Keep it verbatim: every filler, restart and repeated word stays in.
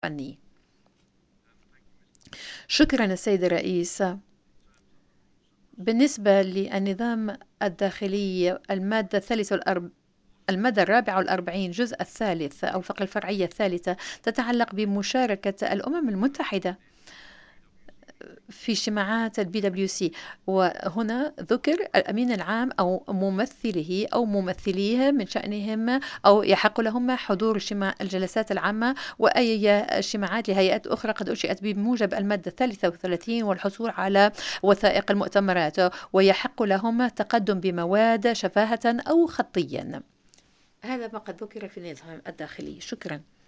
فني. شكرا السيد الرئيس. بالنسبة للنظام الداخلي، المادة الثالثة والأرب... المادة الرابعة والأربعين جزء الثالث أو الفقرة الفرعية الثالثة تتعلق بمشاركة الأمم المتحدة في اجتماعات البي دبليو سي، وهنا ذكر الأمين العام أو ممثله أو ممثليه من شأنهم أو يحق لهم حضور اجتماع الجلسات العامة وأي اجتماعات لهيئات أخرى قد أنشئت بموجب المادة الثالثة والثلاثين، والحصول على وثائق المؤتمرات، ويحق لهم التقدم بمواد شفاهة أو خطيا. هذا ما قد ذكر في النظام الداخلي. شكرا.